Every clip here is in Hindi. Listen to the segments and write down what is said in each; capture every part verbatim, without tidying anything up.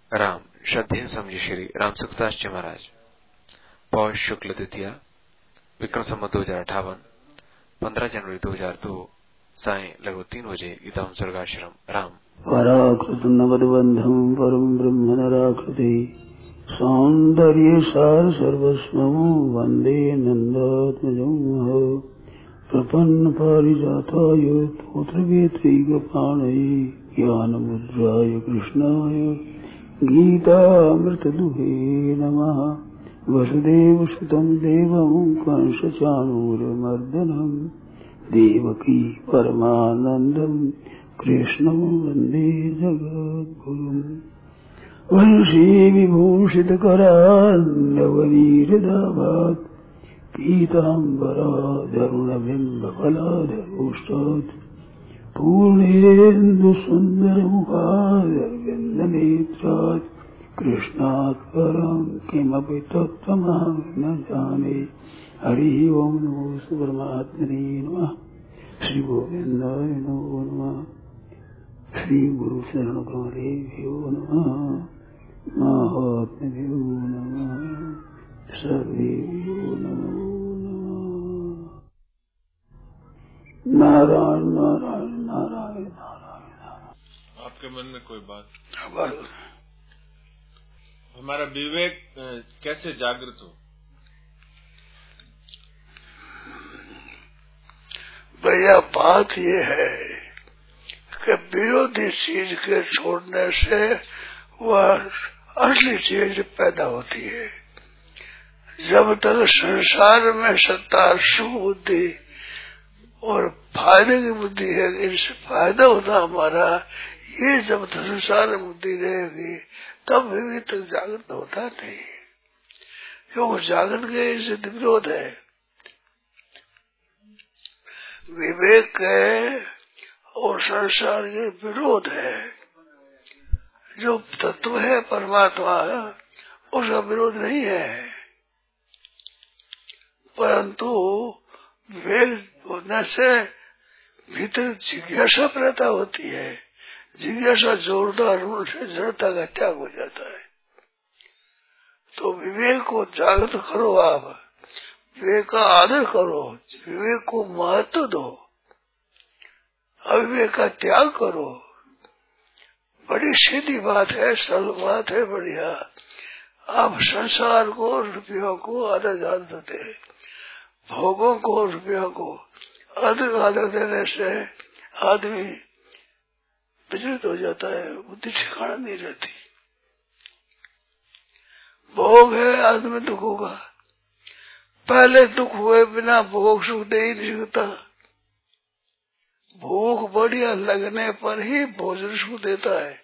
राम श्रद्धेय समझी श्री राम सुखदास जी महाराज। पौष शुक्ल द्वितीया विक्रम संवत दो हजार अठावन पंद्रह जनवरी दो हजार दो साय लगभग तीन बजे इदम स्वर्गाश्रम राम। पराकृत नवदबंधम परम ब्रह्म नराकृति सौंदर्य सार सर्वस्वम वंदे नंदात्मजं प्रपन्न पारिजाताय पुत्रवेत्रैकपाणये ज्ञानमुद्राय कृष्णाय गीतामृतदुहे नमः। वसुदेवसुतं देवं कंसचाणूरमर्दनं देवकी परमानन्दं कृष्णं वन्दे जगद्गुरुम्। वंशी विभूषितकरान्नवनीरदाभात् पीताम्बराधरुणबिम्बफलाधरोष्टात् पूर्णेन्दुसुन्दरमुखादरविन्दनेत्रात् कृष्णात् परं किमपि तत्त्वमहं न जाने। हरिः ओं नमो परमात्मने नमः। श्री गोविन्दाय नमो नमः। श्री गुरु शरण कमलेभ्यो नमः। महात्म्यो नमः। सर्वेभ्यो नमो नमः। नारायण नारायण नारायण नारायण। आपके मन में कोई बात? बात हमारा विवेक कैसे जागृत हो? भैया बात ये है कि विरोधी चीज के छोड़ने से वह असली चीज पैदा होती है। जब तक संसार में सत्ता सुख बुद्धि और फायदे की बुद्धि है, इनसे फायदा होता हमारा, ये जब तक संसार में बुद्धि रहेगी तब विवेक तक जागृत होता नहीं, क्योंकि जागृत के इससे विरोध है। विवेक है और संसार के विरोध है। जो तत्व है परमात्मा उसका विरोध नहीं है, परंतु विवेक होने से भीतर जिज्ञासा पैदा होती है। जिज्ञासा जोरदार रूप से जड़ता का त्याग हो जाता है। तो विवेक को जागृत करो, आप विवेक का आदर करो, विवेक को महत्व दो, अविवेक का त्याग करो। बड़ी सीधी बात है, सरल बात है, बढ़िया। आप संसार को, रुपयों को आदर ज्यादा देते, भोगों को, रुपयों को अधिक आदर देने से आदमी विचलित हो जाता है, बुद्धि ठिकाना नहीं रहती। भोग है, आदमी दुख होगा। पहले दुख हुए बिना भोग सुख दे ही नहीं सकता। भूख बढ़िया लगने पर ही भोजन सुख देता है,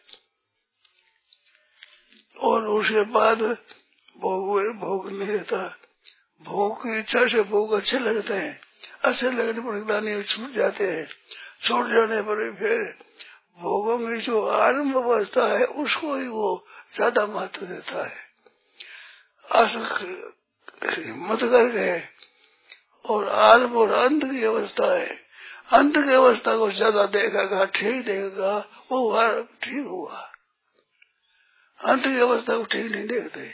और उसके बाद भोग भोग नहीं देता। भोग की इच्छा से भोग अच्छे लगते हैं, अच्छे लगने पर दानी छूट जाते हैं। छूट जाने पर फिर भोगों में जो आरंभ अवस्था है उसको ही वो ज्यादा महत्व देता है। हिम्मत करके, और आरंभ और अंत की अवस्था है, अंत की अवस्था को ज्यादा देखेगा, ठीक देखेगा, वो ठीक हुआ। अंत की अवस्था को ठीक नहीं देखते।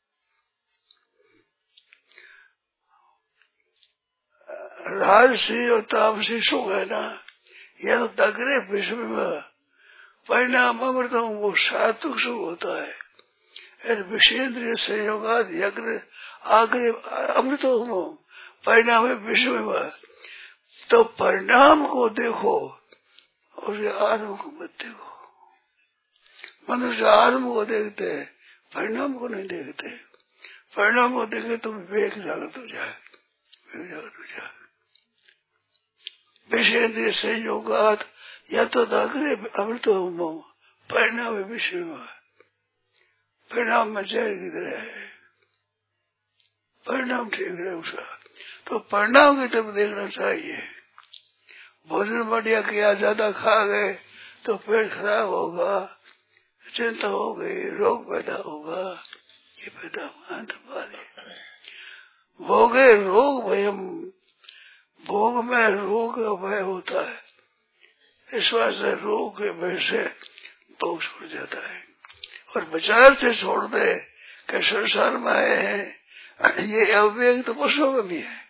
राजसी और तामसी सुख है ना, यह तो दगरे विश्व में परिणाम अमृतों वो सात्विक सुख होता है। विषेन्द्रिय संयोगाद यज्ञ आग्रे अमृतों परिणाम विश्व में। तो परिणाम को देखो और आरंभ को मत देखो। मनुष्य आरंभ को देखते हैं, परिणाम को नहीं देखते। परिणाम को देखे तो विवेक जागृत हो जाए, विवेक जागृत हो जाए। विषेन्द्रिय संयोगात या तो दागरे अमृत परिणाम विश्व में। परिणाम में जय किधर है, परिणाम ठीक है उसका, तो परिणाम की तरफ देखना चाहिए। भोजन बढ़िया किया, ज्यादा खा गए तो पेट खराब होगा, चिंता हो गई, रोग पैदा होगा, ये पैदा हुआ तो बारे भोगे रोग भयम। भोग में रोग का भय होता है, इस वास्ते रोग के भय से भोग छूट जाता है। और विचार से छोड़ दे कि संसार में आए हैं, ये अविवेक तो पशुओं में भी है।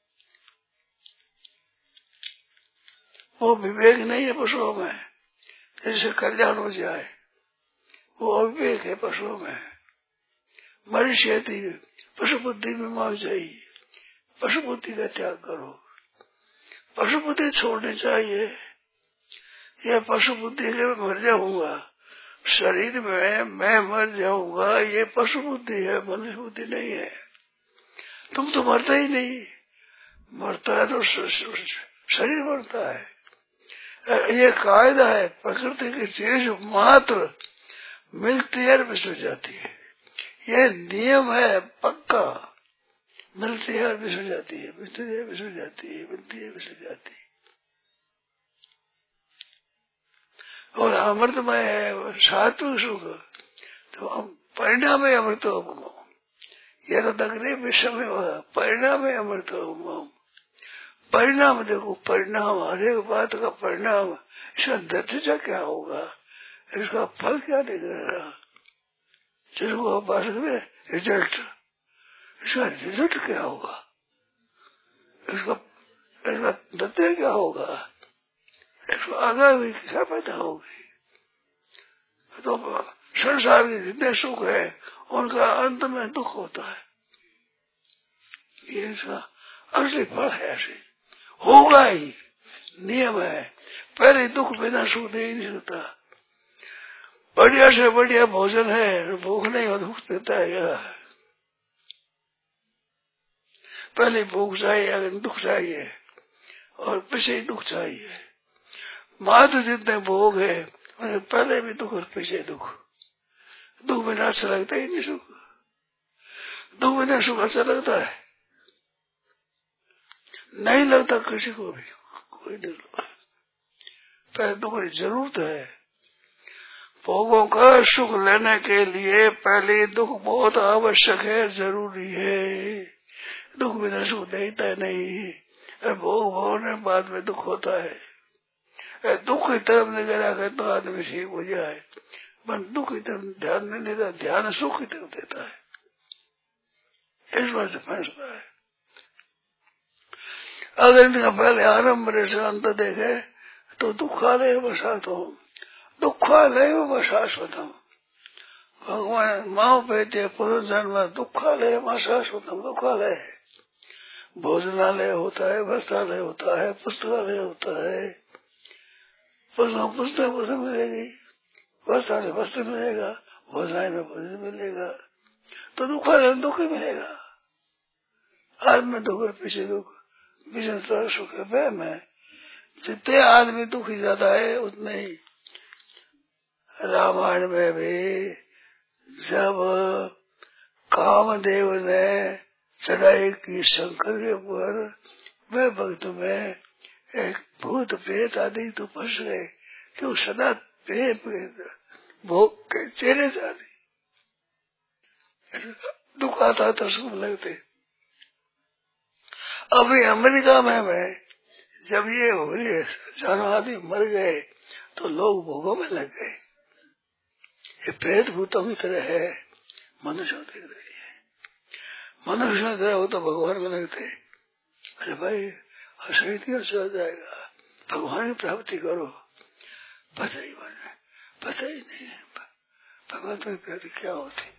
वो विवेक नहीं है पशुओं में, जैसे कल्याण हो जाए, वो अविवेक है पशुओं में। मनुष्य पशु बुद्धि में मार जाइए, पशु बुद्धि का त्याग करो, पशु बुद्धि छोड़नी चाहिए। यह पशु बुद्धि के मर जाऊंगा, शरीर में मैं मर जाऊंगा, ये पशु बुद्धि है, मनुष्य बुद्धि नहीं है। तुम तो मरता ही नहीं, मरता है तो शरीर मरता है। ये कायदा है, प्रकृति की चीज मात्र मिलती है विसर जाती है, ये नियम है पक्का। मिलती है और विसर जाती है, मिलती है विसर जाती है, मिलती है विसर जाती है। और अमृतमय है सात्विक सुख, तो हम परिणाम है अमृत हो, यह तो दग्रे विषम है, परिणाम है अमृत हो। परिणाम देखो, परिणाम हर एक बात का परिणाम, इसका नतीजा क्या होगा, इसका फल क्या निकलेगा, जिसको पास में रिजल्ट, इसका रिजल्ट क्या होगा, इसका इसका नतीजा क्या होगा, इसको आगामी क्या पैदा होगी। तो संसार के जितने सुख है उनका अंत में दुख होता है, ये इसका असली फल है, ऐसे होगा ही, नियम है। पहले दुख बिना सुख दे ही नहीं सकता। बढ़िया से बढ़िया भोजन है, भूख नहीं हो दुख देता है क्या? पहले भूख चाहिए, अगर दुख चाहिए, और पीछे ही दुख चाहिए। मात्र जितने भोग है उन्हें पहले भी दुख और पीछे दुख। दुख बिना अच्छा लगता ही नहीं सुख, दुख बिना सुख अच्छा लगता है नहीं लगता किसी को भी, कोई नहीं लगता। पहले दुख की जरूरत है, भोगों का सुख लेने के लिए पहले दुख बहुत आवश्यक है, जरूरी है। दुख बिना सुख देता नहीं, भोग भोगने बाद में दुख होता है। दुख की तरफ निकल आकर तो आदमी ठीक हो जाए, पर दुख की तरफ ध्यान नहीं देता, ध्यान सुख की तरफ देता है। इस बात से फैसला है। अगर इनका पहले आरम्भ से अंत देखे तो दुखालय वशात हो, दुखालय वशाश्वतम। भगवान माओ बेटे पुरुष जन्म दुखालय वशाश्वतम। दुखालय भोजनालय होता है, वस्त्रालय होता है, पुस्तकालय होता है। पुस्तक पुस्तक पुस्तक मिलेगी, वस्त्रालय वस्त्र मिलेगा, भोजनालय में भोजन मिलेगा, तो दुखालय में दुख ही मिलेगा। आज में दुख, पीछे दुख, पीछे सुख है में। जितने आदमी दुखी ज्यादा है उतने ही रामायण में भी जब कामदेव ने चढ़ाई की शंकर के ऊपर, वे भक्त में एक भूत प्रेत आदि तो फंस गए, क्यों सदा प्रेत भोग के चेहरे जाते, दुख आता तो सुख लगते। अभी अमेरिका में मैं जब ये हो रही है, चारों आदमी मर गए तो लोग भोगों में लग गए। ये प्रेत भूतों की तरह है, मनुष्यों की तरह है। मनुष्यों की तरह हो तो भगवान में लगते। अरे भाई हंसती हो जाएगा, भगवान की प्राप्ति करो। पता ही बना, पता ही नहीं है भगवान की प्राप्ति क्या होती।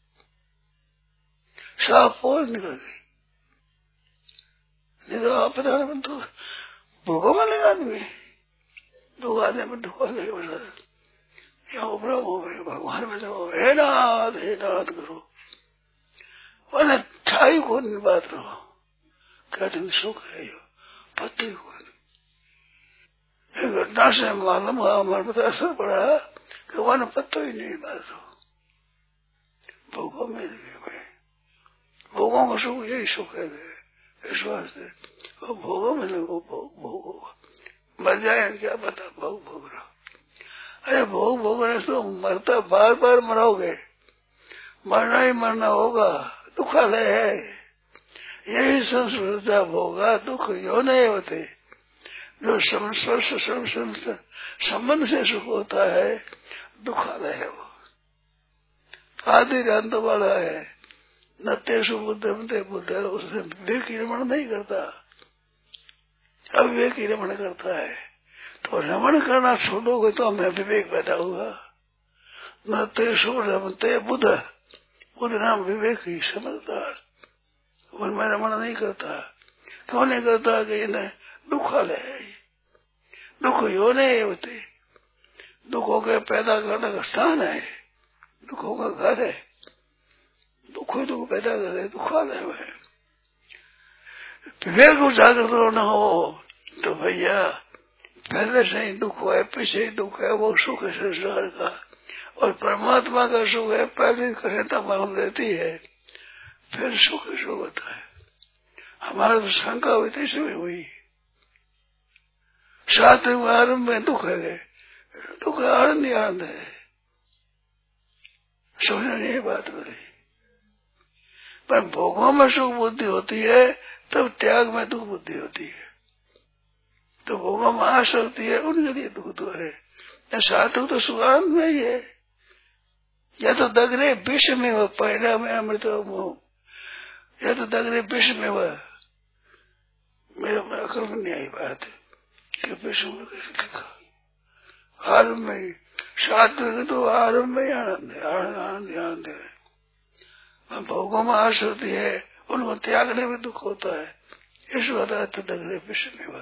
साफ पोल निकल गई, नहीं तो आप पता नहीं तो भूखों में लगा आदमी, दुख आने में दुख आने या उपरम हो गए, भगवान में लगो, हे नाथ हे नाथ करो, वरना ठाई को नहीं बात करो। कहते हैं सुख है यो, पत्ती को नहीं। घटना से मालूम हुआ, हमारे पर असर पड़ा कि वहां पत्तो ही नहीं बात हो। भूखों में लगे, भोगों का सुख यही सुख है, इस वास्ते भोगों में लगो, भोग भोगो, मर जाए क्या पता, भोग भोग रहा। अरे भोग भोगने से मरता, बार बार मरोगे, मरना ही मरना होगा, दुखालय है। यही संस्कृत भोगा दुख यो नहीं होते। जो संबंध से सुख होता है दुखालय है वो। आदि अंत वाला है। न तेसु बुद्धम ते बुद्ध, उसमें विवेक ही रमण नहीं करता, अविवेक ही रमण करता है। तो रमण करना छोड़ोगे तो हमें विवेक पैदा होगा। न तेसु रमते बुद्ध, बुद्ध नाम विवेक ही समझदार, उनमें रमण नहीं करता। क्यों नहीं करता कि इन्हें दुखालय है, दुख यो नहीं होते, दुखों के पैदा करने का स्थान है, दुखों का घर है, दुख ही दुख पैदा करे, दुखालय में। विवेक उजागर न हो तो भैया पहले से ही दुख है, पीछे ही दुख है, वो सुख है संसार का, और परमात्मा का सुख है पहले कठिनता मालूम देती है, फिर सुख सुख होता है। हमारा तो शंका हुई थी इसमें हुई, साथ आरंभ में दुख है, दुख आनंद ही आनंद है, समझना नहीं बात बोली। पर भोगों में सुख बुद्धि होती है तब त्याग में दुख बुद्धि होती है। तो भोगों में आसक्ति है उनके लिए दुख तो है, साधु तो सुखान में ही है। या तो दगरे विष में वह पैदा में अमृत मोह, या तो दगरे विष में वह, मेरे में अकल में नहीं आई बात कि विष में कैसे लिखा, आरंभ में साधु तो आरंभ में आनंद है, आनंद आनंद आनंद है। भोगों में आसक्ति है उनको त्यागने में दुख होता है, इस वजह तो दगरे विष में वह।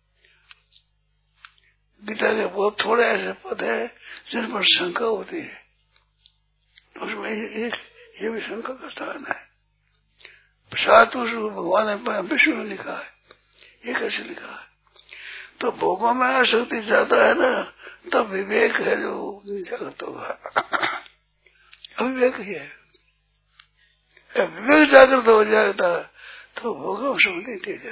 गीता के बहुत थोड़े ऐसे पद है जिन पर शंका होती है, उसमें एक ये भी शंका का स्थान है। सातु भगवान ने विश्व में लिखा है, ये कैसे लिखा है? तो भोगों में आसक्ति ज्यादा है ना, तब विवेक है जो जागृत होगा, अविवेक ही है। विवेक जागृत हो जाएगा तो भोगों में सुख नहीं देगा,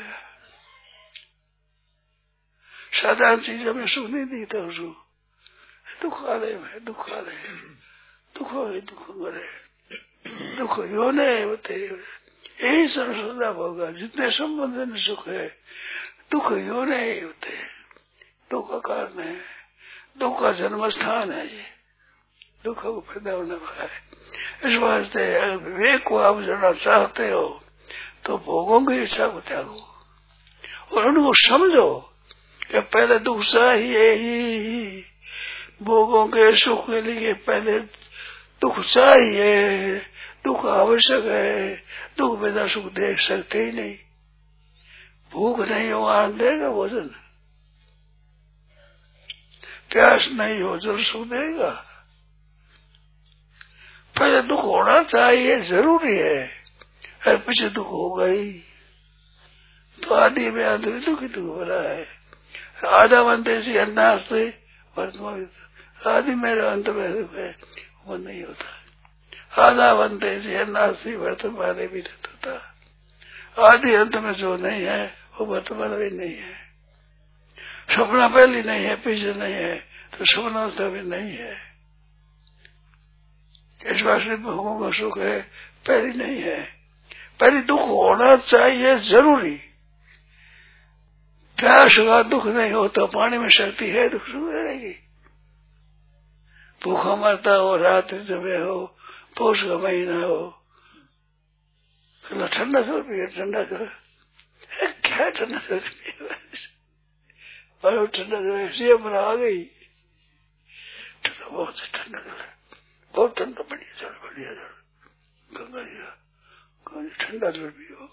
साधारण चीजों में सुख नहीं देता उसको। दुखालय में दुखालय, दुख हो दुख मरे, दुख यो नहीं होते, यही सर्वसदा होगा। जितने संबंध में सुख है दुख यो नहीं होते, दुख का कारण है, दुख का जन्म स्थान है, ये दुख को पैदा होने वाला है। इस वास्ते अगर विवेक को आप जानना चाहते हो तो भोगों की इच्छा को त्यागो और उनको समझो कि पहले दुख चाहिए ही, भोगों के सुख के लिए पहले दुख चाहिए, दुख आवश्यक है, दुख बिना सुख देख सकते ही नहीं। भूख नहीं हो आनंद देगा भोजन, प्यास नहीं हो जल सुख देगा। पहले दुख होना चाहिए, जरूरी है, अरे पीछे दुख होगा ही तो आदि में आदमी दुख ही दुख बना है। आधा बनते से अन्नास्ते वर्तमान, आदि मेरा अंत में दुख है वो नहीं होता। आधा बनते से अन्नास्ते वर्तमान भी नहीं होता। आदि अंत में जो नहीं है वो वर्तमान भी नहीं है। सपना पहले नहीं है, पीछे नहीं है, तो सपनावस्था भी नहीं है। इस वास्ते भोगों का सुख है पहले नहीं है, पहले दुख होना चाहिए जरूरी। प्यास का दुख नहीं हो तो पानी में शक्ति है, दुख सुख रहेगी। भूखा मरता हो, रात जमे हो, पौष का महीना हो, ठंडा जल पिए, ठंडा जल क्या ठंडा जल पिए, ठंडा जल इसलिए मना आ गई, ठंडा बहुत ठंडा जल, बहुत ठंडा, बढ़िया जल, बढ़िया जल, गंगा जी का ठंडा जल पियो।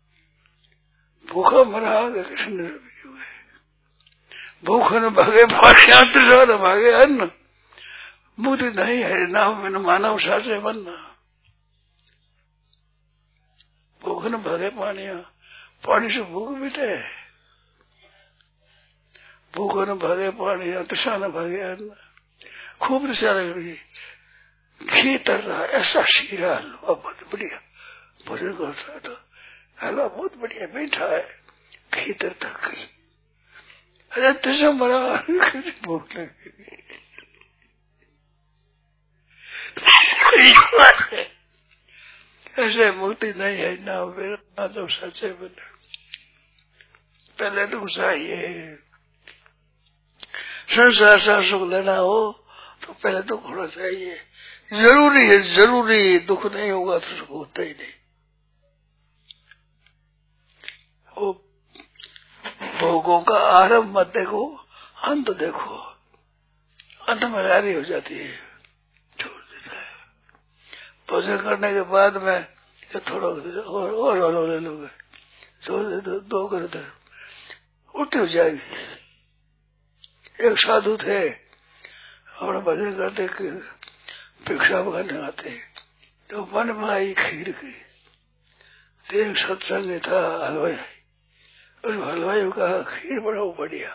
भूखा मरा आ गया, ठंडा जल पियो। भूख न भागे भाग्या न भागे अन्न, मुक्ति नहीं है नाम में मानव साचे बनना। भूख न भागे पानिया, पानी से भूख मिटे। भूख न भागे पानिया, तृषा न भागे अन्न। खूब तृषा लग रही, घी तर रहा, ऐसा शीरा हलवा बहुत बढ़िया, भोजन को हलवा बहुत बढ़िया मीठा है, घी तर तक गई। अरे तृषा मरा, भूख लगी। ऐसे मुक्ति नहीं है ना, ना तो सच्चे बने। पहले दुख चाहिए, संसार से सुख लेना हो तो पहले दुख होना चाहिए। जरूरी है, जरूरी। दुख नहीं होगा तो सुख होता ही नहीं। वो भोगों का आरंभ मत देखो, अंत देखो। अंत में रारी हो जाती है, छोड़ देता है। पूजा करने के बाद में तो थोड़ा और और और ले लोगे, दो दो, दो कर दो, उल्टी हो जाएगी। एक साधु थे, अपना भजन करते भिक्षा करने आते, तो मन में आई खीर की। तो एक सत्संग था हलवाई, उस हलवाई को कहा खीर बनाओ बढ़िया।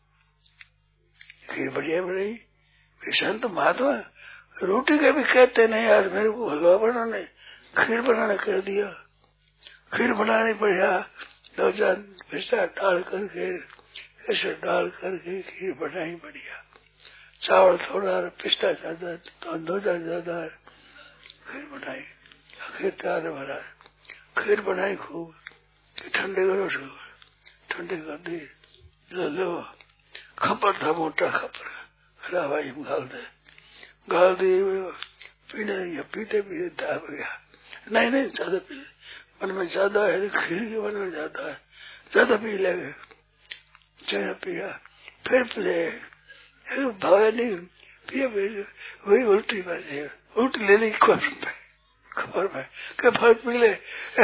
खीर बढ़िया बनाई। संत महात्मा रोटी के भी कहते नहीं, आज मेरे को हलवा बनाने खीर बनाने कह दिया। खीर बनानी बढ़िया, दो चार पिस्ता डाल करके ऐसे डाल करके खीर बनाई बढ़िया। चावल थोड़ा, पिस्ता ज्यादा, तो दो चार ज्यादा, खीर बनाई। खीर तैयार बना, खीर बनाई खूब। ठंडे करो, ठंडे कर दी, लो लो। खपर था, मोटा खपर, अरे भाई गाल दे, गाल दी। पीने या पीते पीते दाब गया। नहीं नहीं ज्यादा पी, मन में ज्यादा है, खीर के मन में ज्यादा है, ज्यादा पी लेंगे। चाय पिया, फिर पिए, भावे नहीं पिया, वही उल्टी बजे, उल्टी ले ली खबर में, खबर में क्या फर्क पी ले,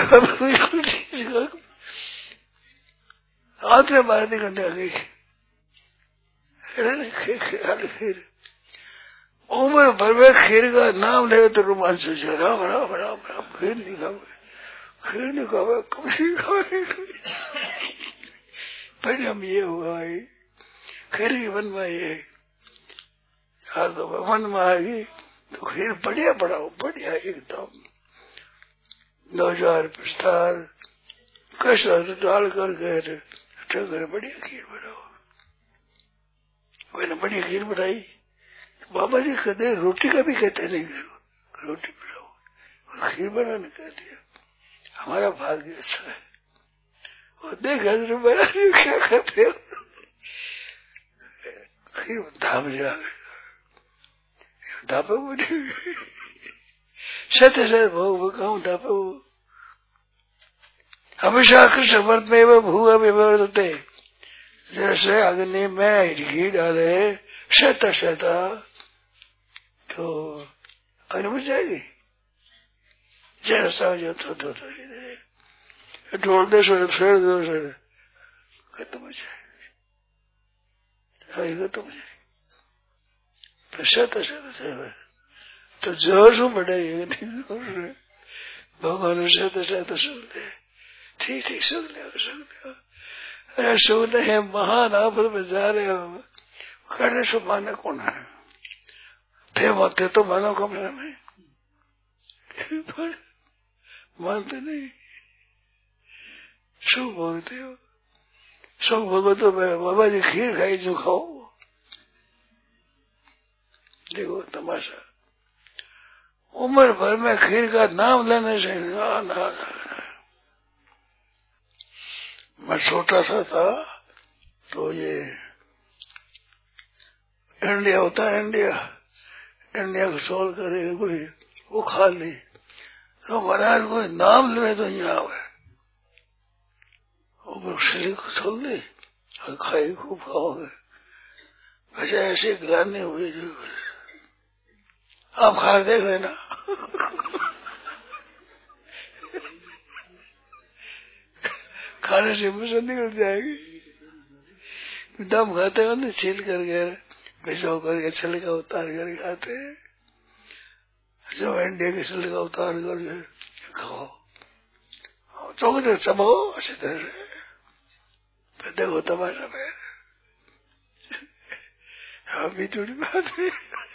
हाथ में मार दी गंदे आ गई। खीर उम्र भर में खीर का नाम ले तो रोमांच हो जाए। राम राम राम राम, खीर नहीं खावे, खीर नहीं खावे, कभी खावे। परिणाम ये हुआ है, खीर की मन में ये हाँ तो मन में आएगी तो खीर बढ़िया बनाओ, बढ़िया एकदम। दो हजार पिस्तार कैसा डाल करके कर बढ़िया खीर बनाओ। मैंने बढ़िया खीर बनाई। बाबा जी कहते रोटी का भी कहते नहीं, रोटी बनाओ, खीर बनाने कह दिया। हमारा भाग्य अच्छा है। और देखा तो मेरा क्या करते हो, खीर धाम जा धापे सत्य सत्य भोग कहूँ धापे। हमेशा कृष्ण व्रत में वह भूआ विवर्तते, जैसे अग्नि में घी डाले शता शता तो अग्नि बुझ जाएगी। जैसा जो तो तो ढोल दे सो फेर दो सो खत्म हो जाएगी, खत्म हो जाएगी। तो शता शता तो जोर बढ़ेगी भगवान शत शत सुन ले, ठीक ठीक सुन ले, सुन ले। अरे सुन है महान आफत में जा रहे हो, करने से माने कौन है? थे मानते तो मानो कमरे में, मानते नहीं। सुख भोगते हो, सुख भोगो तो बाबा जी खीर खाई जो खाओ। देखो तमाशा, उम्र भर में खीर का नाम लेने से ना ना ना। मैं छोटा सा था तो ये इंडिया होता है, इंडिया इंडिया को सोल करे कोई वो खा ली तो महाराज कोई नाम ले तो यहाँ आवे, वो शरीर को छोड़ दी और खाई खूब खाओगे। वैसे ऐसी ग्लानी हुई जो आप खा देख लेना। खाने से मुझे निकल जाएगी। दम खाते हो ना, छील करके भिजो करके छिलका उतार कर खाते हैं, जो अंडे की छिलका उतार करके खाओ, चौक देर चबाओ अच्छी तरह से, फिर देखो तमाशा में। हाँ भी थोड़ी बात है,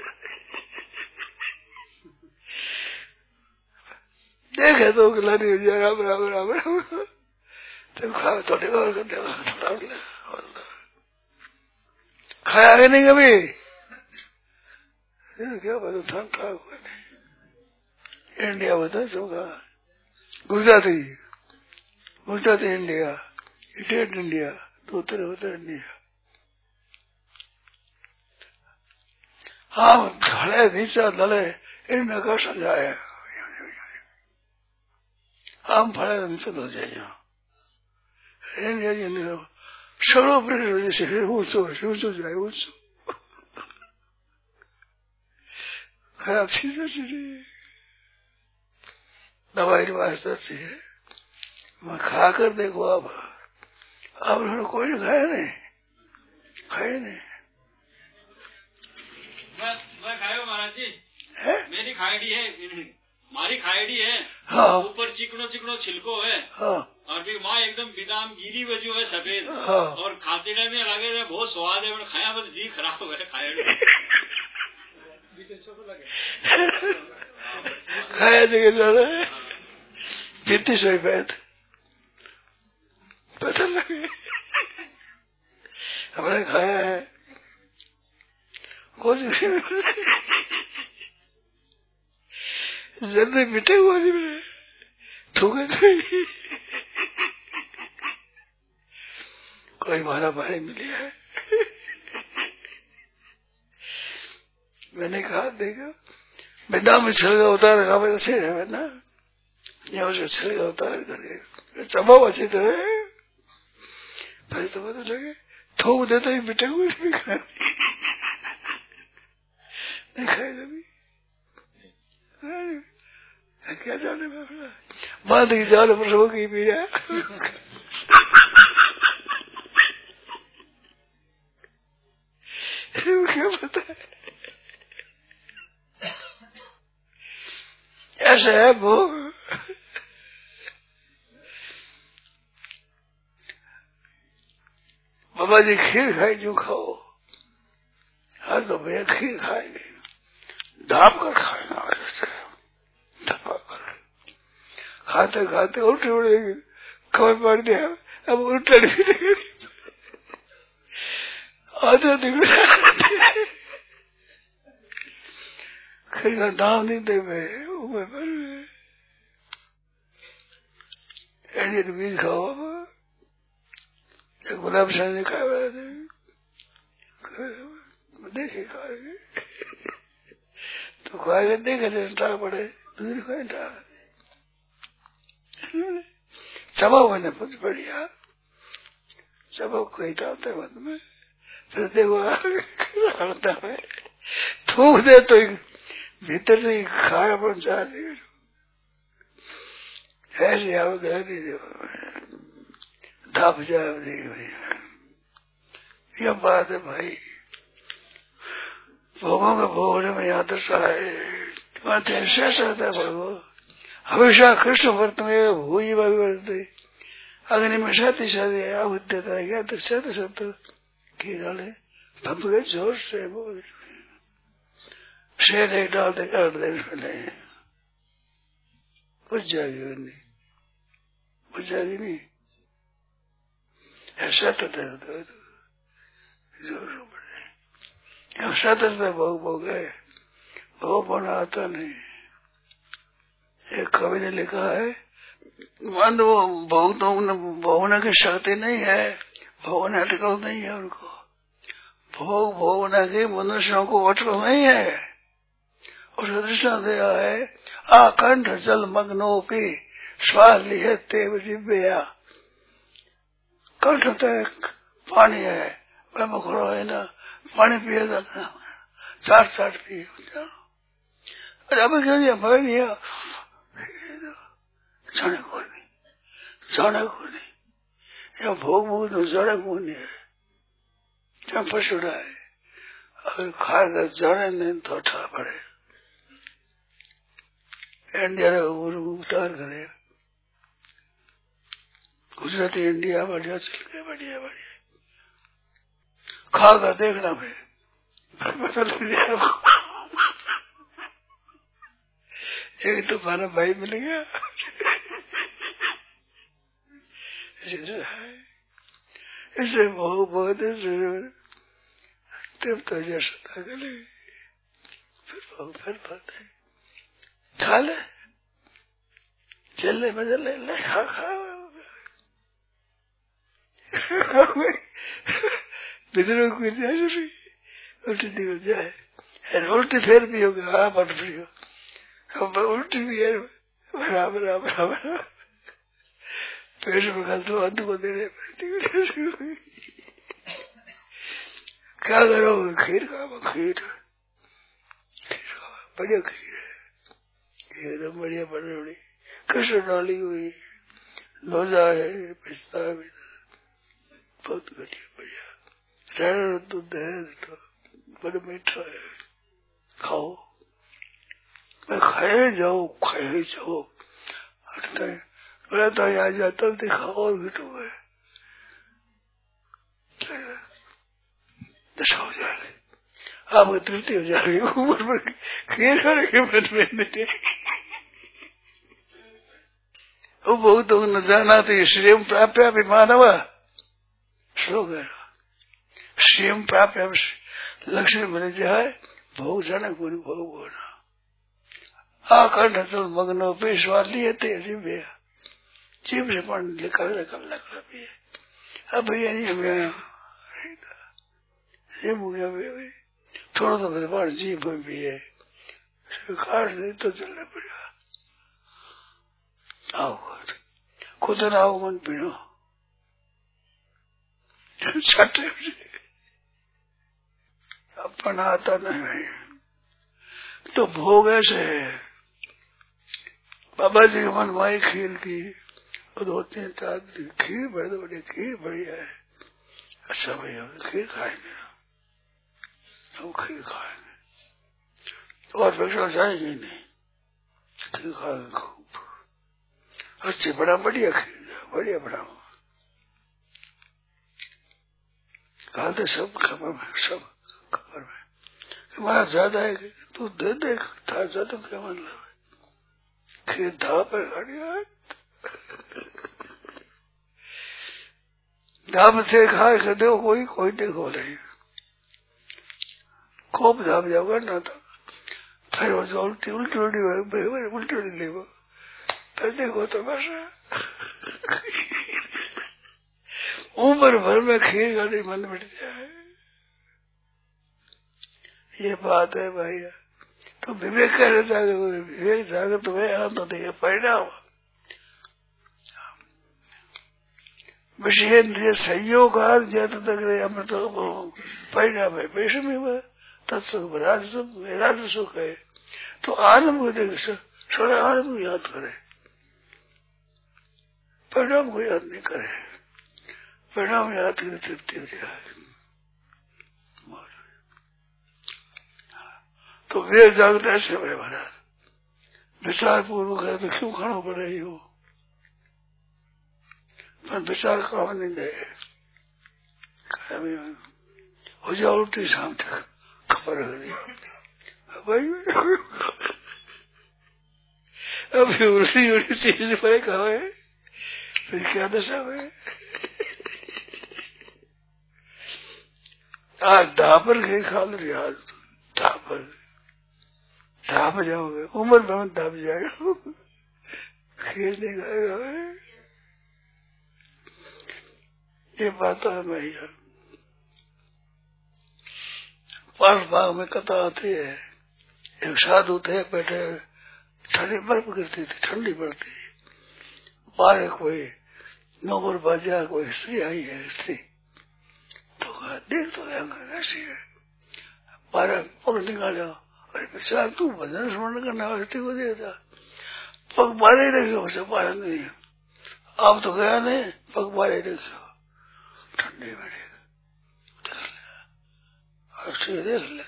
देखे तो गिलानी हो जाए। राम राम राम राम तो खाओ, थोड़ी और करते खाया है नहीं कभी, क्या बोलो था खा कोई नहीं। इंडिया बता चौका गुजराती, गुजराती इंडिया, इटेट इंडिया, तो उत्तर होता इंडिया। हाँ खड़े नीचा दले इन नका समझाया आम फड़ा नीचे तो जाइए सड़ो जैसे ऊंचो ऊंचो जाए ऊंचो खराब चीज दवाई वास्ते अच्छी है। मैं खा कर देखो आप आप उन्होंने कोई नहीं खाया नहीं खाए नहीं मैं मैं खायो महाराज जी है मेरी खाईडी है मारी खाईडी है। हाँ ऊपर चिकनो चिकनो छिलको है। हाँ और फिर माँ एकदम बिदाम गिरी वजू है सफेद। हाँ और खाते में लगे रहे बहुत स्वाद है मैंने खाया बस जी खराब हो गया खाया खाया जगह जाना है बीती सोई बैठ पता लगे हमने खाया है कुछ जल्दी मिटे हुआ नहीं मेरे थूके नहीं कोई मारा भाई मिली है मैंने कहा देखो बिना में छिलका उतार रखा मैं अच्छे है ना यहाँ से छिलका उतार कर चबाओ अच्छी तरह फिर तो पता लगे थोक देते ही मिटे हुए नहीं खाए नहीं खाए कभी क्या जाने बात की जान प्रसव की भी है क्या पता है ऐसा है भोग बाबा जी खीर खाई जो खाओ हाँ तो भैया खीर खाएंगे दाप कर खाएगा ऐसे दबा कर खाते खाते उल्टी उड़ेगी खबर पड़ दिया अब उल्टा नहीं आधे निकले खीर का दाम नहीं दे मैं ऊपर पर एडियन बीज खाओ एक गुलाब शाह खाए देखे खाएंगे तो खाएंगे देखे डा पड़े दूर खाए डा चबाओ मैंने कुछ बढ़िया चबाओ कोई डालते मन में फिर देखो हड़ता है थूक दे तो भीतर से खाया पर जा रही ऐसे आओ गए धप जाए भैया यह बात है भाई भोगों के भोगने में यहाँ दशा है शेष रहता है भगो हमेशा कृष्ण वर्त में भूई वर्ते अग्नि में साथी साथी आहुत देता है क्या तो सत सत की डाले भप गए जोर से बोल शेर एक डालते कर दे बुझ जाएगी नहीं बुझ जाएगी नहीं ऐसा तो जोर पड़े सतत में भोग भोग है भोग बना आता नहीं। एक कवि ने लिखा है मन वो भोग तो भोगने की शक्ति नहीं है भोगने अटकल नहीं है उनको भोग भोगने की मनुष्यों को अटकल नहीं है और दृष्टा दिया है आकंठ जल मग्नो की श्वास लिए तेव जिब्या कंठ तक पानी है वह मुखड़ो है ना पानी पिएगा चाट चाट पिए अभी क्यों नहीं भाई नहीं जाने को नहीं जाने को नहीं या भोग भोग तो जाने को नहीं है जब पशुड़ा है अगर खाएगा जाने नहीं तो उठा पड़े इंडिया उतार करे गुजराती इंडिया बढ़िया चल गए बढ़िया बढ़िया खाकर देखना भाई एक तो हमारा भाई मिल गया इसे बहुत बहुत तब तो जैसा गले फिर फिर पता खा ले चलने में चले ले खा खा बिजरों को उल्टी निकल जाए उल्टी फिर भी होगा हाँ बट फ्री हो अब उल्टी भी है बराबर बराबर पेट में खा तो अंध को देने क्या करोगे? खीर खाओ, खीर खीर खाओ, बढ़िया खीर है एकदम बढ़िया बड़ी बड़ी कसर डाली हुई लोजा है, पिस्ता है, बहुत घटिया बढ़िया रहना दूध है तो बड़ा मीठा है, खाओ। मैं खाए जाओ खाए जाओ हटता है बोला तो यहाँ जाता हूँ दिखाओ और घटो है दशा हो जाएगी, आपको तृप्ति हो जाएगी। ऊपर पर खीर खाने के मन में नहीं वो बहुत न जाना तो श्रेय प्राप्य भी मानव श्लोक है, श्रेय प्राप्य लक्ष्य मिल जाए भोग जाने को भोग होना आखंड तो मग्न पेशवाद लिए थे जीव से पानी निकल निकल निकल भी अब भैया नहीं हमें थोड़ा सा भगवान जीव भी है काट नहीं तो चलना पड़ेगा। आओ खुद आओ मन पीनो छठे अपन आता नहीं तो भोग ऐसे है। बाबा जी के मन माई खीर की दो तीन चार खीर बड़ी बड़ी खीर बढ़िया है। अच्छा भैया खीर खाएंगे हम खीर खाएंगे और पैसा जाएंगे नहीं खीर खाएंगे खूब अच्छी बड़ा बढ़िया खीर बढ़िया बड़ा कहा तो सब खबर में सब खबर में हमारा ज्यादा है तू दे दे था ज्यादा क्या मतलब खीर धा पर खड़िया धाम से खा के दो कोई कोई देखो नहीं खूब धाम जाओगा ना तो फिर वो जो उल्टी उल्टी उल्टी हुई उल्टी उल्टी ले वो फिर देखो तो बस उम्र भर में खीर का नहीं मन मिट जाए। ये बात है भैया तो विवेक कहना चाहते विवेक जागर तो वह आनंद है परिणाम विषयेन्द्रिय संयोग अमृत परिणाम है विषम में तत्सुख राजसुख राज सुख है तो आनंद को देख थोड़ा आनंद को याद करे परिणाम को याद नहीं करे परिणाम याद करे तृप्ति हो जाए। तो वे जागृत ऐसे हुए महाराज विचार पूर्वक है तो क्यों खाना पड़े ही हो पर विचार काम नहीं दे हो जाओ उल्टी शाम तक खबर हो रही भाई अभी उल्टी उल्टी चीज पर कहा है फिर क्या दशा है आज दापर के खा लो यार दापर ढाप जाओगे उम्र में ढाप जाएगा खीर नहीं खाएगा ये बात है भैया। पास बाग में कथा आती है एक साधु थे बैठे ठंडी बर्फ गिरती थी ठंडी पड़ती बाहर कोई नौकर बाजा कोई स्त्री आई है स्त्री तो कहा देख तो कैसी है बारह पग निकाला अरे बेचारा तू भजन स्मरण करना व्यक्ति को देता पग मारे रखियो उसे पाया नहीं आप तो गया नहीं पग मारे रखियो ठंडे में देख ले देख ले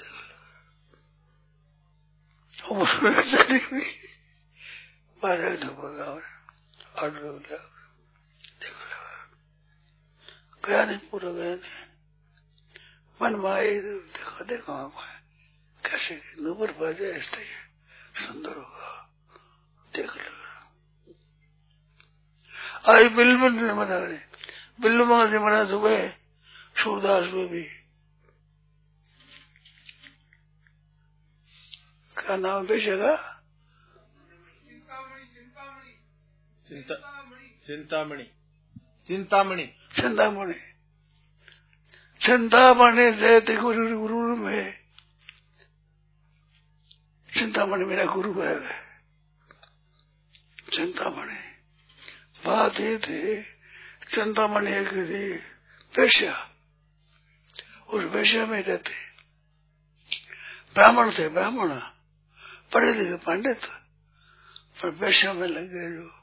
देख ले बारह धोगा ऑर्डर हो गया देख ले गया नहीं पूरा गया नहीं मन माए देखा देखा कैसे नूपुर बाजा ऐसे सुंदर होगा देख लो आई बिल्लू ने मना रहे बिल्लू मगा से मना सुबह सूरदास में भी क्या नाम पेशेगा चिंता चिंतामणि चिंतामणि चिंतामणि चिंतामणि जयति गुरु गुरु में चिंतामणि मेरा गुरु है। चिंतामणि बात ये थी, चिंतामणि एक थी वेश्या, उस वेश्या में रहते ब्राह्मण थे, ब्राह्मण पढ़े लिखे पंडित, पर वेश्या में लग गए जो।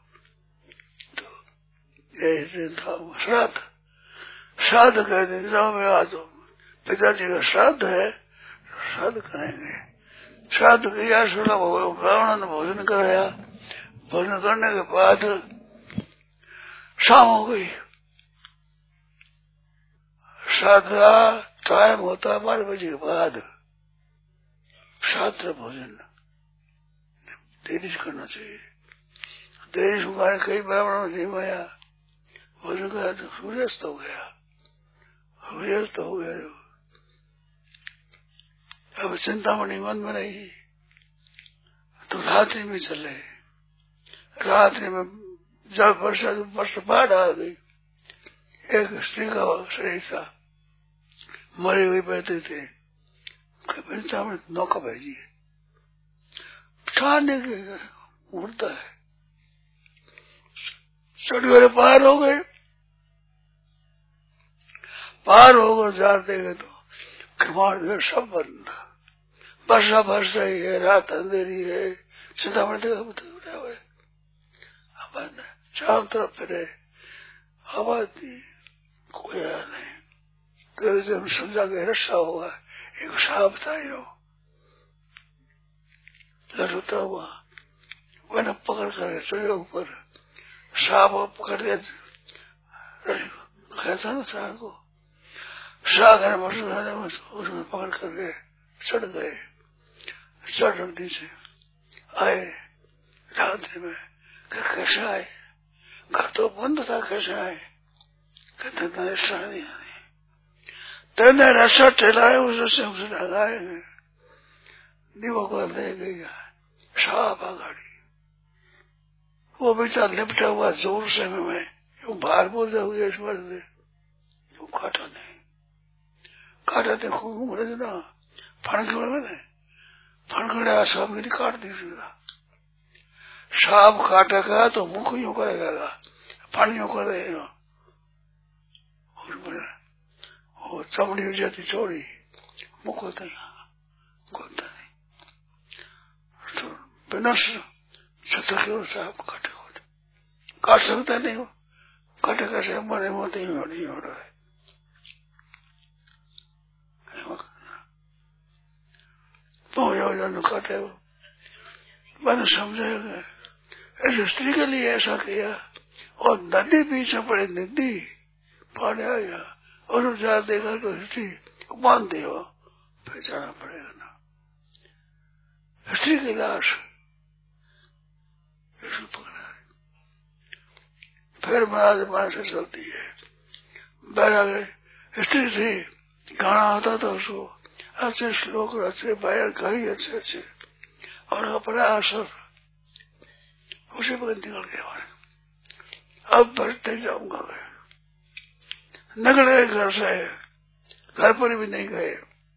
तो ये था श्राद्ध, श्राद्ध कहते जाओ मैं आ जाओ, पिताजी का श्राद्ध है, श्राद्ध करेंगे। श्राद्ध किया, ब्राह्मण ने भोजन कराया, भोजन करने के बाद शाम हो गई। श्राद्ध टाइम होता बारह बजे के बाद, श्राद्ध भोजन देरी से करना चाहिए। देरी से कई ब्राह्मणों ने जिमाया, भोजन करा तो सूर्यास्त हो गया, सूर्यास्त हो गया जो। अब चिंतामणि मन में रही, तो रात्रि में चले। रात्रि में जब वर्षा वर्ष बाढ़ आ गई, एक स्त्री का शरीर था, मरी हुई बैठे थे। चिंतामणि नौका भेजी, छाने के उड़ता है, चढ़ पार हो गए। पार हो गए जाते गए तो किवाड़ जो सब बंद, वर्षा बरस रही है, रात अंधेरी है। चिंतामणि देखा उड़ा हुए बंद, चारों तरफ फिरे, आवाज दी, कोई आया नहीं। तो जब समझा के रस्सा हुआ, एक सांप था यो लड़ता हुआ, मैंने पकड़ कर चढ़े ऊपर, सांप पकड़ दिया, कहता ना सांप को, सागर मसूर उसमें पकड़ करके चढ़ गए। चढ़ नीचे आए रात्रि में, कैसे आए, घर तो बंद था, कैसे आए, कहते रस्सा नहीं आने, तेने रस्सा ठेलाए, उस रस्से उसे लगाए, दीवा को ले गई साफ आगाड़ी। वो बेचारा लिपटा हुआ जोर से में, यूं बाहर बोलते हुए ईश्वर से, यूं काटा नहीं, काटा थे खूब घूम ना, फणखड़े में फणखड़े सांप गिरी काट दी सीधा। सांप काटेगा तो मुख यूं करेगा, फण यूं करेगा, और चमड़ी हो जाती चौड़ी, मुख होता है गोता नहीं, तो बिना छतर सांप काटे होते, काट सकता नहीं हो, काटे कैसे मरे होते ही नहीं हो रहा है। काटे हो, मैंने समझाया ऐसे स्त्री के लिए ऐसा किया, और नदी पीछे पड़े, नदी पानी आया और जा देखा तो स्त्री बांध दे, फिर जाना पड़ेगा ना। स्त्री की लाश पकड़ा है, फिर महाराज मार से चलती है, बैठा गए। स्त्री थी, गाना आता था उसको, अच्छे श्लोक अच्छे बाहर गई अच्छे अच्छे, और अपना असर उसी पर निकल गया। अब बढ़ते जाऊंगा, निकले घर से, घर पर भी नहीं गए,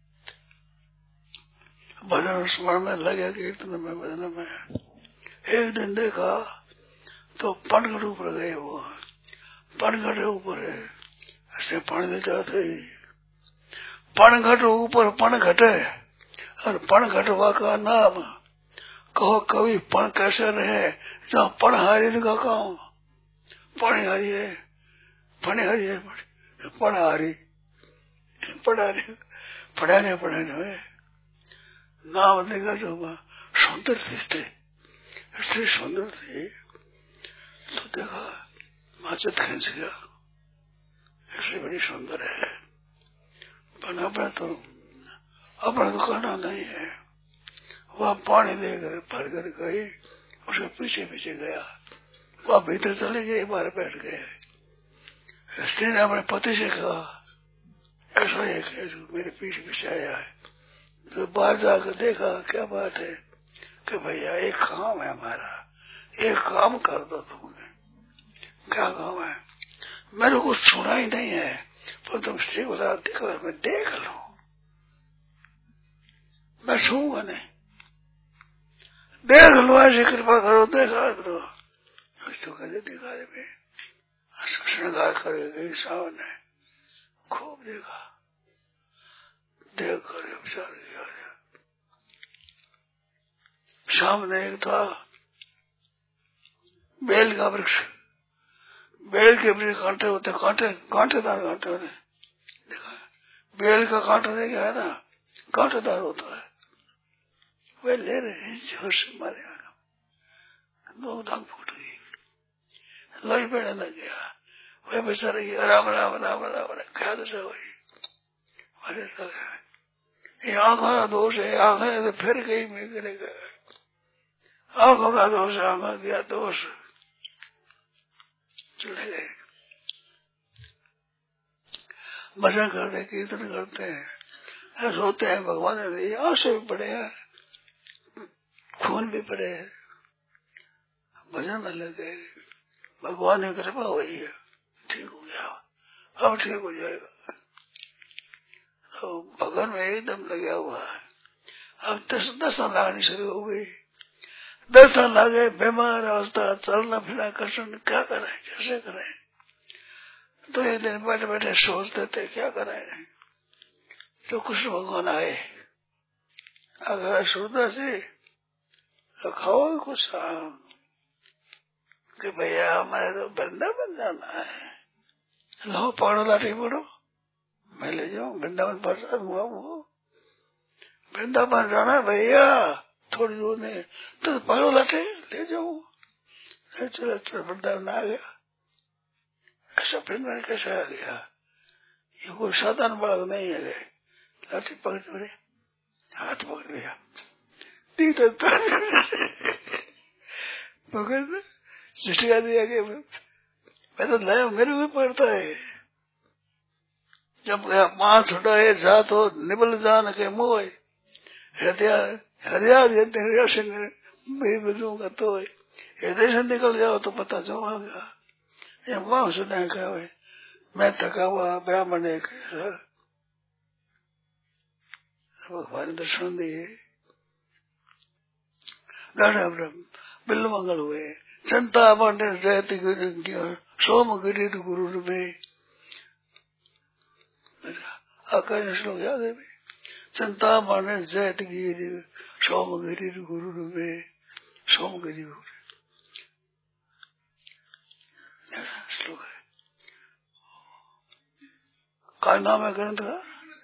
भजन स्मरण में लगे, कीर्तन में भजन में। एक दिन देखा तो पनघट ऊपर गए, वो पनघट ऊपर है, ऐसे पानी जाते ही पनघट ऊपर पनघट है, और पनघटवा का नाम कहो कवि पण कैसे रहे, जहाँ पणहारी का काम, पणहारी है, पणहारी है, पणहारी पढ़ाने पढ़ाने पढ़ाने में नाम देगा जो सुंदर थे, इसलिए सुंदर थे, तो देखा माचत खींच गया, इसलिए बड़ी सुंदर है, पर अपना तो अपना तो करना नहीं है। वह पानी देकर भर कर गई, उसके पीछे पीछे गया, वह भीतर चले गए, बाहर बैठ गए। स्त्री ने अपने पति से कहा ऐसा एक है जो मेरे पीछे पीछे आया है, तो बाहर जाकर देखा क्या बात है, कि भैया एक काम है हमारा, एक काम कर दो तुमने। क्या काम है? मेरे को सुना ही नहीं है, पर तुम स्त्री को देखो, मैं देख लो, मैं छूंगा नहीं, देख लो ऐसी कृपा करो, देखा करो। तो कहते दिखा दे भाई, श्रृंगार करे गई सामने, खूब देखा, देख कर विचार किया। सामने एक था बेल का वृक्ष, बेल के वृक्ष कांटे होते, कांटे कांटेदार कांटे होते, देखा बेल का कांटा नहीं है ना, कांटेदार होता है। वे ले रहे हैं जोर से, मारे दो दांत फूट गई, लोही पेड़ लग गया। वे बेचारे राम राम राम राम क्या दशा हुई, मारे सारे ये आंखों का दोष है, आंखें तो फिर गई में गिरेगा, आंखों का दोष, आंखों दिया दोष, चले गए। भजन करते, कीर्तन करते हैं, रोते हैं, भगवान ने दिए, आंसू भी पड़े हैं, खून भी पड़े हैं, भजन में लग गए। भगवान ने कृपा हुई है, ठीक हो गया, अब ठीक हो जाएगा। तो भगवान में एकदम लगा हुआ है। अब दस दस साल लगनी शुरू हो गई, दस साल लगे, बीमार अवस्था, चलना फिरना कष्ट, क्या करें, कैसे करें। तो एक दिन बैठे बैठे सोचते थे क्या करें। तो कृष्ण भगवान आए, अगर सोचता से तो खाओ कुछ, कि भैया हमारे तो वृंदावन जाना है, लो पकड़ो लाठी पकड़ो, मैं ले जाऊं वृंदावन, प्रसाद हुआ वो वृंदावन जाना भैया, थोड़ी दूर में, तो पकड़ो लाठी ले जाऊं। चलो चलो वृंदावन आ गया। ऐसा वृंदावन कैसे आ गया, ये कोई साधारण बालक नहीं है। लाठी पकड़ मेरे हाथ पकड़ लिया, पकड़ चिटिया दिया कि मैं तो लाया, मेरे भी पड़ता है। जब गया मांस उठाए जात हो निबल जान के मोह, हृदय हृदय हृदय से बजूंगा तो हृदय से निकल जाओ तो पता चलेगा। ये मां सुना क्या है, मैं थका हुआ ब्राह्मण एक भगवान दर्शन दिए, गाढ़ा बिल्ल मंगल हुए। संता पांडे जयति गुरु सोम गिरी गुरु में आकाश श्लोक याद है। संता पांडे जयति गिरी सोम गिरी गुरु में, सोम गिरी श्लोक है। का नाम है ग्रंथ का?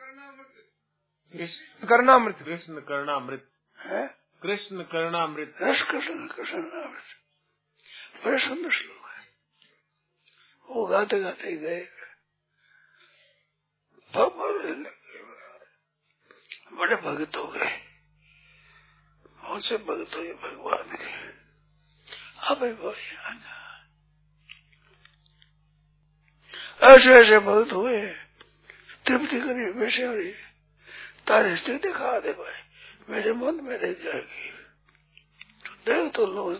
कृष्ण कर्णामृत, कृष्ण कर्णामृत है, कृष्ण कर्णामृत, रस कृष्ण कृष्णामृत, बड़े सुंदर श्लोक है। वो गाते गाते गए, बड़े भक्त हो गए, उनसे भक्त हुए भगवान के। अब ऐसे ऐसे भक्त हुए, तृप्ति करी विषय तारी स्थिति खा दे भाई, मेरे मन में रह जाएगी। तो देख तो लो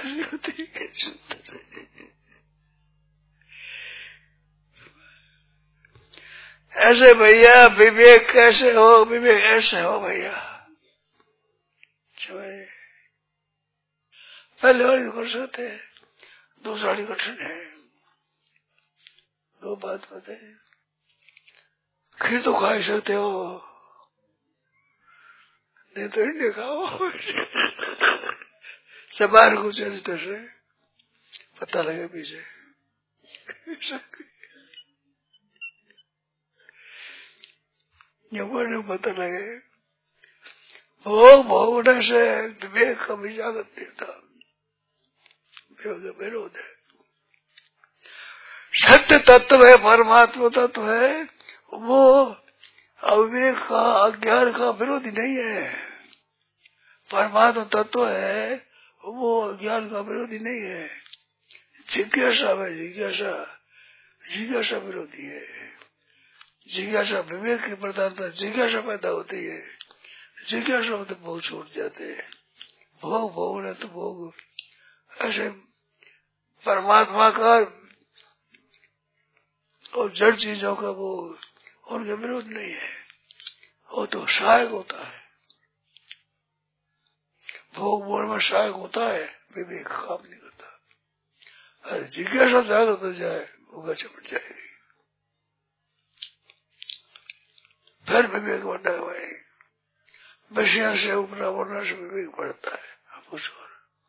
ऐसे भैया, विवेक कैसे हो, विवेक ऐसे हो भैया। पहले वाली कर सकते, दूसरा वाली कठिन है। दो बात बताए, खीर तो खा ही सकते हो, नहीं तो ही खाओ। सबार को चलते से पता लगे पीछे, नहीं पता लगे। भोग भोगने से विवेक का भी जागत देता, विरोध है। सत्य तत्व है, परमात्मा तत्व है, वो अविवेक का, अज्ञान का विरोधी नहीं है। परमात्मा तत्व है, वो अज्ञान का विरोधी नहीं है। जिज्ञासा है, जिज्ञासा जिज्ञासा विरोधी है। जिज्ञासा विवेक की प्रधानता, जिज्ञासा पैदा होती है, जिज्ञासा होते भोग छूट जाते हैं। भोग भोग न तो भोग, ऐसे परमात्मा का और जड़ चीजों का वो उनके विरोध नहीं है, वो तो सहायक होता है। भोग बोल में सहायक होता है, विवेक काम नहीं करता। अरे जिज्ञासा जागृत हो जाए, भोगा चमट जाएगी, फिर विवेक बढ़ता है। भाई विषय से उपरा बढ़ने से विवेक बढ़ता है। आप पूछो।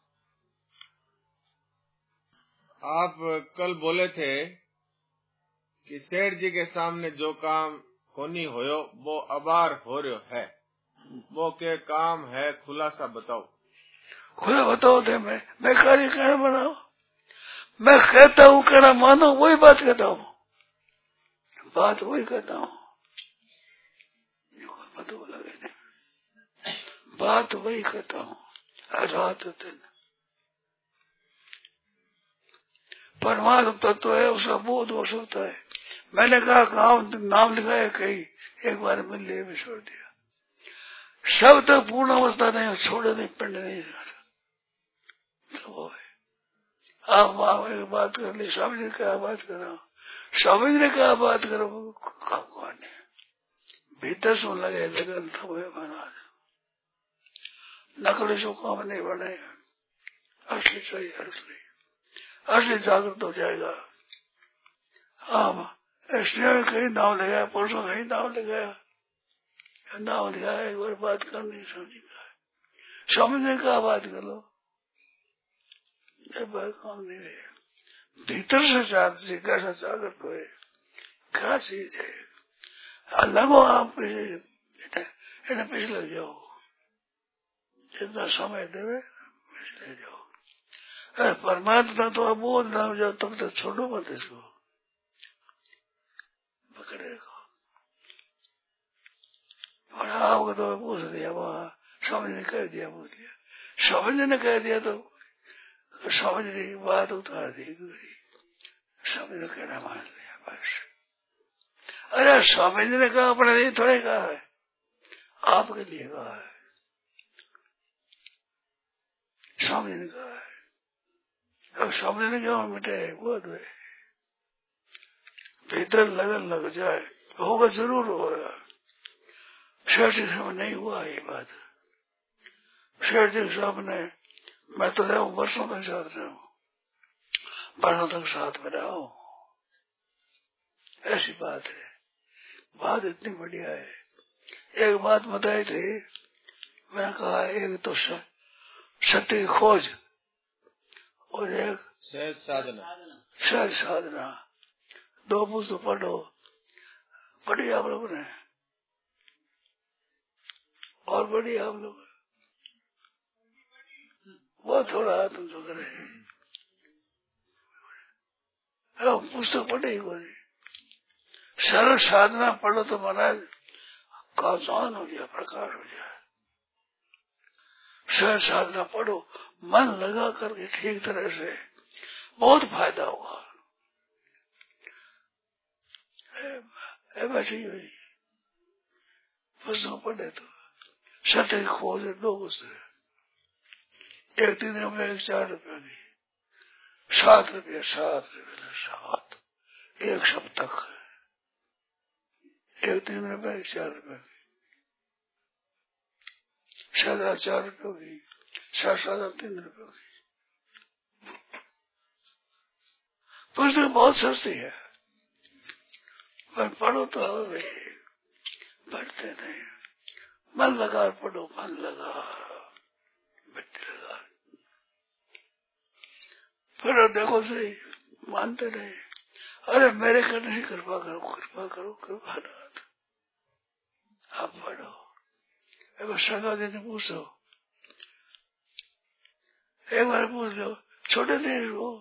आप कल बोले थे कि सेठ जी के सामने जो काम होनी होयो वो अबार हो रहा है, वो के काम है, खुलासा बताओ। खुला बताओ थे। मैं मैं कार्य कहना बनाओ, मैं कहता हूँ कहना मानो, वही बात कहता हूँ, बात वही कहता हूँ, मतलब लगे नहीं, बात वही कहता हूँ। रात दिन परमात्मा तत्व है, उसका बोध हो सकता है। मैंने कहा गाँव नाम लिखाया कहीं, एक बार मिल लिया भी छोड़ दिया। शब्द तो पूर्ण अवस्था नहीं, छोड़े नहीं, पिंड नहीं तो वो है। आप आप एक बात कर ली, स्वामी जी क्या बात करो, स्वामी जी ने क्या बात करो, काम कौन है भीतर सुन लगे लगन तो महाराज नकली सो काम नहीं बने, असली सही असली असली जागृत हो जाएगा। आप इसलिए कहीं नाम लगाया, परसों कहीं नाम लगाया, नाम लगाया, एक बार बात करनी समझी का स्वामी जी क्या बात करो, ये बात काम नहीं है। भीतर से जागृत कैसा जागृत हो, क्या चीज है। लगो आप इन्हें पिछले जाओ, जितना समय देवे पिछले जाओ। अरे परमात्मा तो बोध ना हो जाओ तब तक छोड़ो मत इसको, पकड़ेगा। और आपको तो पूछ दिया, वहां स्वामी ने कह दिया, पूछ दिया, स्वामी ने कह दिया तो स्वामी की बात उतार दी, स्वामी ने कहना मान लिया बस। अरे स्वामी जी ने कहा, अपने लिए थोड़े कहा है, आपके लिए कहा है, स्वामी ने कहा है। अब स्वामी ने क्यों मिटे, वो तो है। भीतर लगन लग जाए, होगा जरूर होगा। शेर जी समय नहीं हुआ ये बात, शेर जी सामने मैं तो रहा हूँ, वर्षों तक साथ रहा हूँ, वर्षों तक साथ में रहा हूँ, ऐसी बात है। बात इतनी बढ़िया है। एक बात बताई थी, मैंने कहा एक तो सत्य की खोज और एक सहज साधना, सहज साधना, दो पुस्तक पढ़ो, पढ़ी आप लोगों ने और बड़ी आप लोग, वो थोड़ा तुम जो करे पुस्तक पढ़े ही कोई। सरल साधना पढ़ो तो महाराज कासान हो जाए, प्रकाश हो जाए। सहज साधना पढ़ो, मन लगा करके ठीक तरह से, बहुत फायदा होगा। वैसी हुई पुस्तक पढ़े तो सत्य की खोज है, दो पुस्तक, एक तीन रुपये एक चार रुपये की, सात रुपये सात रुपये सात, एक सप्तक, एक तीन रुपये एक चार रुपये की, सादा चार रुपये की, सात सादा तीन रुपये की। पुस्तक बहुत सस्ती है, पर पढ़ो तो हवे, पढ़ते नहीं, मन लगा पढ़ो, मन लगा बैठे लगा, फिर देखो सही मानते नहीं। अरे मेरे करने से कृपा करो, कृपा करो, कृपा नाथ, आप पढ़ो। एक सगा जी ने पूछो, एक बार पूछ लो, छोटे थे वो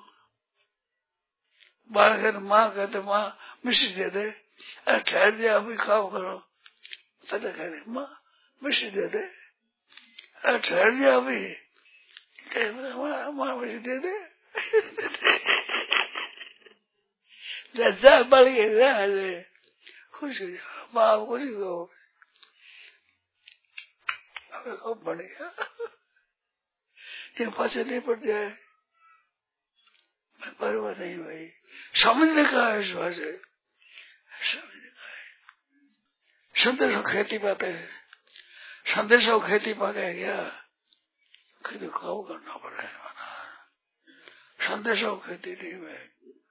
बाल कहते, माँ कहते माँ मिश्री दे दे, अरे ठहर दिया अभी खाओ करो, पता कह रहे माँ मिश्री दे दे, अरे ठहर दिया अभी, माँ माँ मिश्री दे दे, लज्जा बढ़ गई, खुश हो जाओ, माँ खुश हो, हमें कब बढ़ेगा, ये पासे नहीं पड़ जाए, मैं परवाह नहीं भाई, समझने का है इस बात से, समझने का है। संदेश खेती पाते है, संदेश खेती पा गया क्या, खेती काम करना पड़ेगा ना, संदेशों खेती नहीं में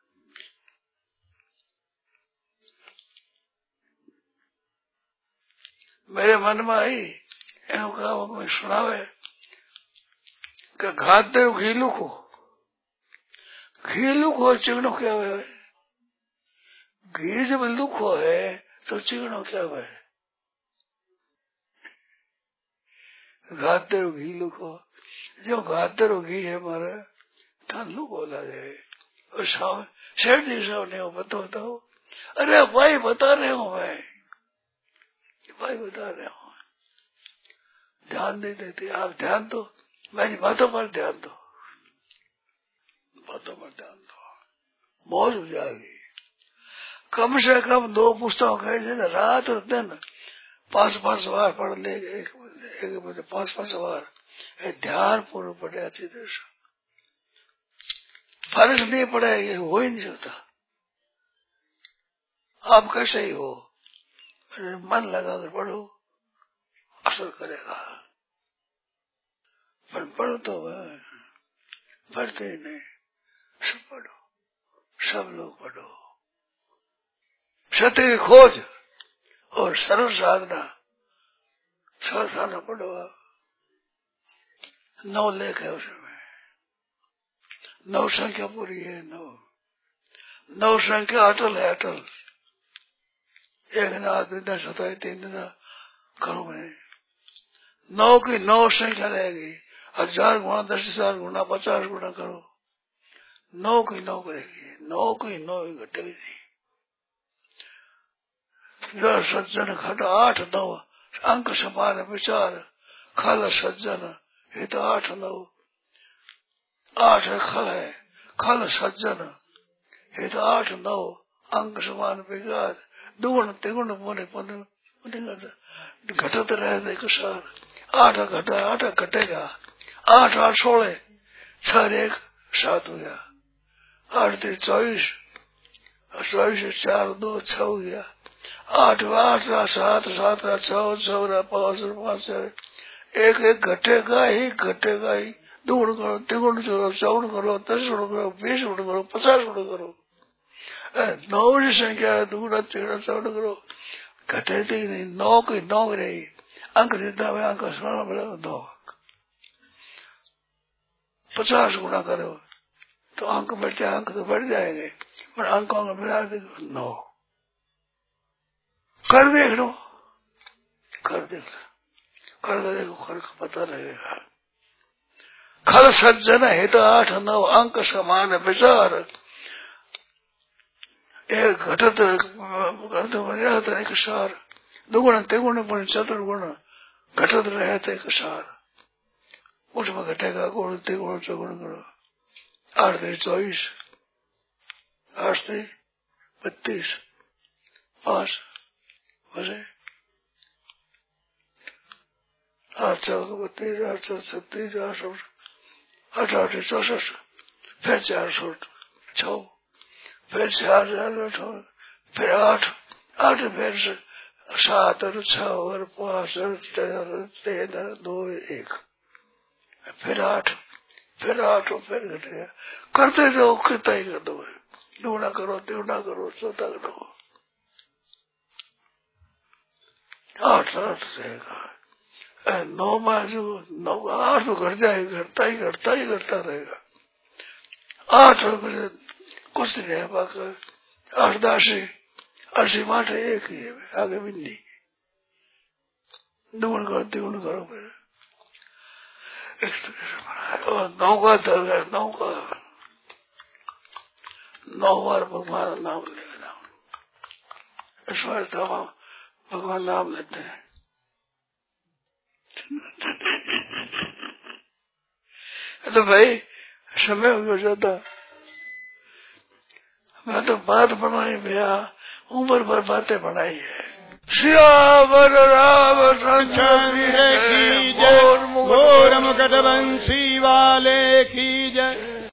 मेरे मन में आई एनु काम कोई सुनावे कि घाते घी लुखो घी लुखो चिकनो क्या है, घी जब लुखो है तो चिकनो क्या है, घाते घी लुखो जो घाते घी है मारे ठान लुखो लगे और शाम शेर जी साहब ने वो बता बताओ, अरे भाई बता रहे हूँ मैं, भाई बता रहे हूँ, ध्यान नहीं देते आप, ध्यान दो मेरी बातों पर, ध्यान दो बातों पर ध्यान दो, मौज हो जाएगी। कम से कम दो पुस्तकों का रात और दिन पांच पांच बार पढ़ ले, एक एक बजे पांच पांच बार ध्यान पूर्व पढ़े अच्छी तरह से, फर्क नहीं पड़ेगा, हो ही नहीं सकता। आप कैसे ही हो, मन लगा कर पढ़ो असर करेगा, पर पढ़ो तो पढ़ते ही नहीं, सब पढ़ो, सब लोग पढ़ो, सत्य की खोज और सरल साधना, सरल साधना पढ़ो। नौ लेख है उसमें, नौ संख्या पूरी है, नौ नौ संख्या अटल है, अटल एक दिन आदमी दिन सताई तीन दिन करो मैं, नौ की नौ संख्या रहेगी, हजार गुना दस हजार गुना पचास गुना करो, नौ की नौ करेगी, नौ की नौ घटेगी नहीं। जो सज्जन खट आठ नौ अंक समान विचार खल सज्जन, ये तो आठ नौ आठ खल है, खल सज्जन ये तो आठ नौ अंक समान विचार, दुगुण तिगुण पुण्य पुण्य घटत रहे कसार, आठ घटा आठ घटेगा, आठ आठ सोलह छह एक सात हो गया, आठ तीन चौबीस, चौबीस चार दो छह हो गया, आठ आठ सात सात छह छह पांच पांच एक एक घटेगा ही घटेगा ही, दुगुण करो तिगुण करो चौगुण करो दस गुण करो बीस गुण करो पचास गुण करो, नौ की संख्या है, दुगुना तिगुना चौगुण करो, घटेगी नहीं, नौ की नौ रहेगी, अंक देता है अंक स्मरण मिलेगा नौ, पचास गुना करो तो अंक बढ़ते, अंक तो बढ़ जाएंगे पर अंकों में मिला देगा नौ, कर देख लो, कर देख कर देखो, कर पता लगेगा। खल सज्जन हित आठ नौ अंक समान विचार, एक घटत रहता एक सार, दुगुण तिगुण पुण्य चतुर्गुण घटत रहते एक सार, उसमें घटेगा गुण तिगुण चौगुण गुण, आठ से चौबीस, आठ से बत्तीस, पांच बजे आठ चौदह बत्तीस, आठ चौदह छत्तीस, आठ आठ आठ चौसठ, फिर चार सौ छो, फिर चार हजार फिर आठ आठ फिर सात और छह और पांच और तीन और दो एक, फिर आठ फिर आठ और फिर घटेगा, करते जाओ कितना ही कर दो, दूना करो तिगुना करो चौथा करो, आठ आठ रहेगा, नौ में जो नौ आठ तो घट जाएगा, घटता ही घटता ही घटता रहेगा, आठ बजे कुछ नहीं है बाकी, आठ दासी अस्सी माठ एक ही है, आगे भी नहीं, दुगुण करो तिगुण करो, फिर इस तरह से बनाया, तो नौ का दल है, नौ का नौ बार भगवान नाम लेना, इस बार तमाम भगवान नाम लेते हैं। तो भाई समय हो जाता, मैं तो बात बनाई भैया, उम्र भर बातें बनाई है। श्यावर रामचंद्र की जय, मोर मुकुट बंसी वाले की जय।